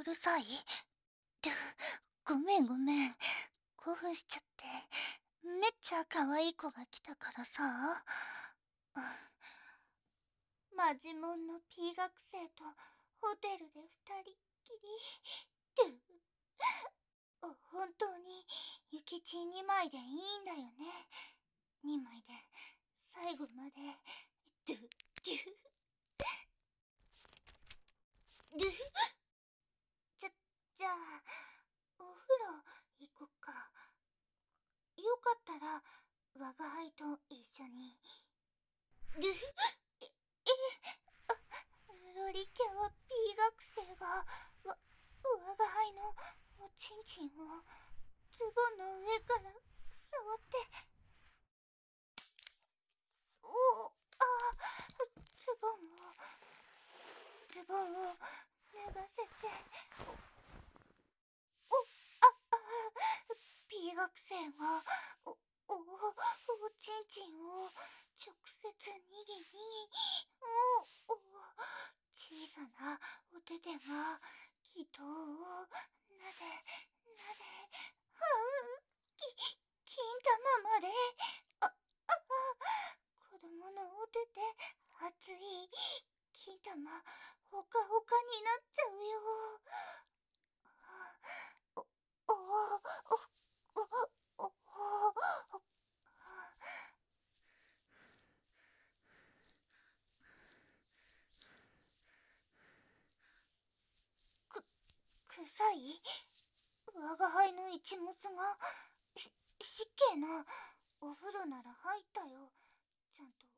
るさい？ごめんごめん。興奮しちゃって。めっちゃ可愛い子が来たからさ。マジモンの P 学生とホテルで二人っきり。本当にゆきちん2枚でいいんだよね。2枚で最後まで。ドゥドゥドゥじゃあお風呂行こっか。よかったら我が輩と一緒に。ロリキャは P 学生が我が輩のおちんちんをズボンの上から触って、ズボンを脱がせて、P 学生がおちんちんを直接にぎにぎ、小さなお手手が気筒をなでなで、金玉まで、子供のお手手熱い金玉ほかほかになっちゃうよ。臭い？我が輩の一物が湿気な。お風呂なら入ったよ。ちゃんと